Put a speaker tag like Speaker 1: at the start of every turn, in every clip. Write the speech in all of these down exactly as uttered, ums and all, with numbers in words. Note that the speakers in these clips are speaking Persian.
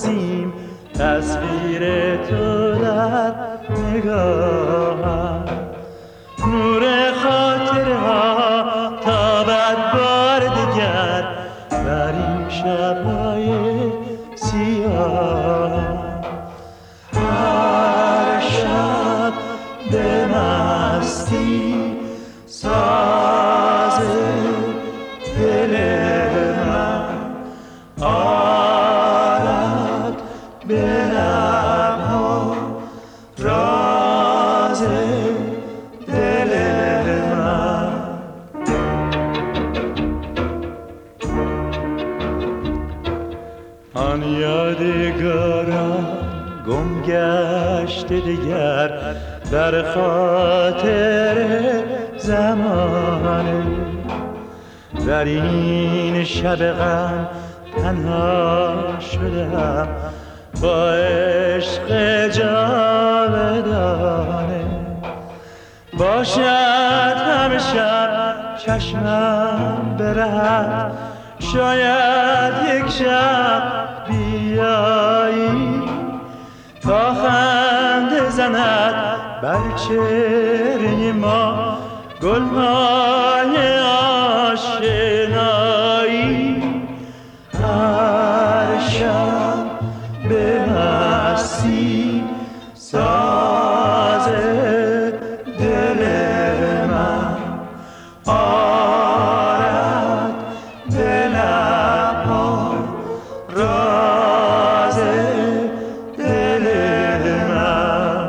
Speaker 1: نسیم تصویر تو در نگاهم، نور خاطرها تابد بار دیگر بر این شب‌های سیاه. هر شب به مستی ساز دل من آرد به لب‌ها راز دل من. آن یادگاران گم گشته دیگر در خاطر زمانه، در این شب غم تنها شدم با عشق جاودانه. باشد همه شب چشمم برهد، شاید یک شب بیایی تا خنده زند بر چهره ما گلهای آشنایی. هر شب به مستی ساز دل من آرد به لب‌ها راز دل من.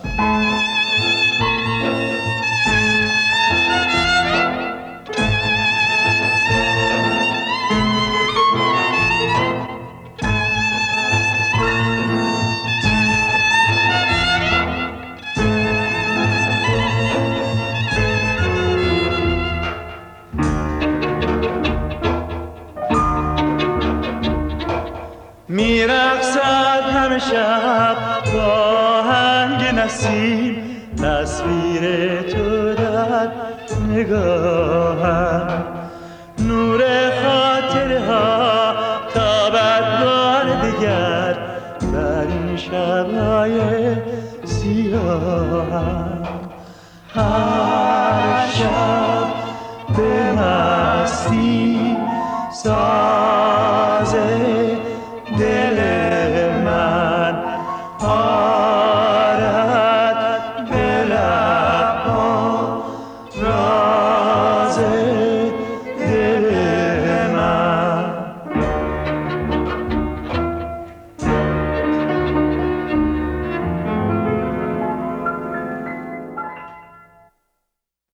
Speaker 1: میرقصد همه شب با آهنگ نسیم تصویر تو در نگاهم، نور خاطرها تابد بار دیگر بر این شب‌های سیاه. هر شب